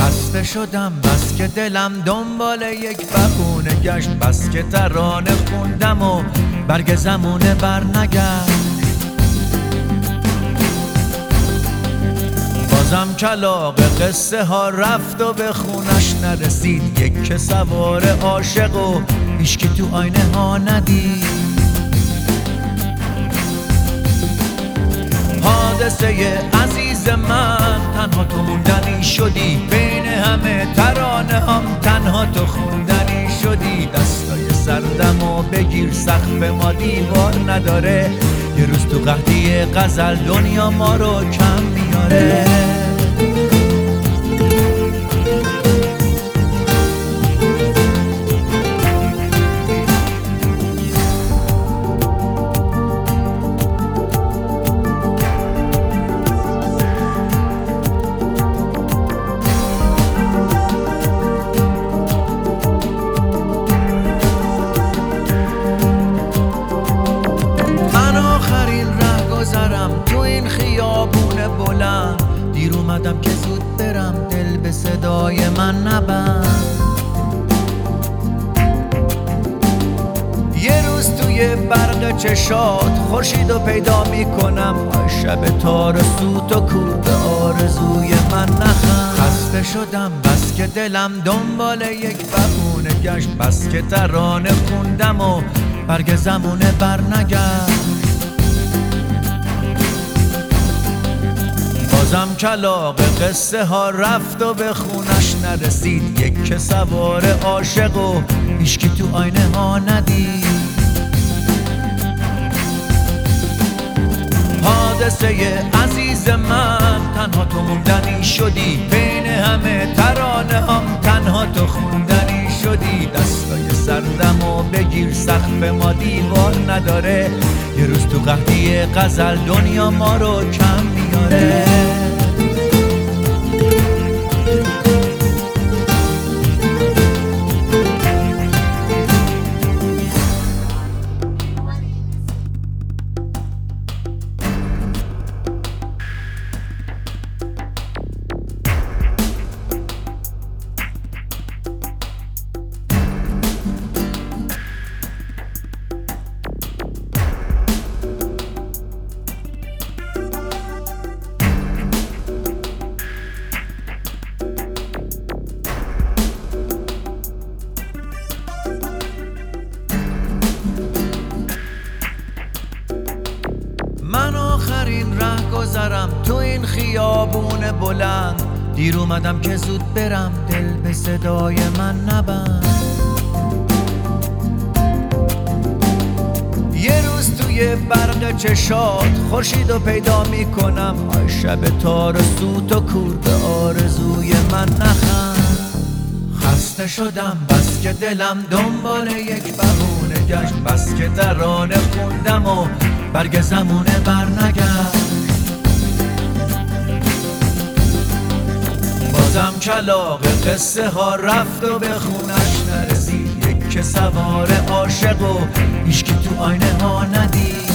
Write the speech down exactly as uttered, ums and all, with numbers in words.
خسته شدم بس که دلم دنبال یک بهونه گشت، بس که ترانه خوندم و برگ زمونه بر نگشت. بازم کلاغ قصه ها رفت و به خونش نرسید، یک که سوار عاشق و هیچکی تو آینه ها ندید. حادثه عزیز من تنها تو موندنی شدی، بین همه ترانه هم تنها تو خوندنی شدی. دستای سردم و بگیر سقف ما دیوار نداره، یه روز تو قحطی غزل دنیا ما رو کم میاره. تو این خیابون بلند دیر اومدم که زود برم، دل به صدای من نبند. یه روز توی برق چشات خورشیدو پیدا میکنم، شب تار سوت و کور به آرزوی من نخند. خسته شدم بس که دلم دنبال یک بهونه گشت، بس که ترانه خوندم و برگ زمونه بر نگشت. بازم کلاغ قصه ها رفت و به خونش نرسید، یک که سوار عاشق و هیچکی تو آینه ها ندید. حادثه عزیز من تنها تو موندنی شدی، بین همه ترانه هم تنها تو خوندنی شدی. دستای سردم و بگیر سقف ما دیوار نداره، یه روز تو قحطی غزل دنیا ما رو کم میاره. من آخرین ره گذرم تو این خیابون بلند، دیر اومدم که زود برم، دل به صدای من نبند. یه روز توی برق چشات خورشیدو پیدا میکنم، شب تار سوت و کور به آرزوی من نخند. خسته شدم بس که دلم دنبال یک بهونه گشت، بس که ترانه خوندم و برگ زمونه بر نگشت. بازم کلاغ قصه ها رفت و به خونش نرسید، یک که سوار عاشق و هیچکی تو آینه ها ندید.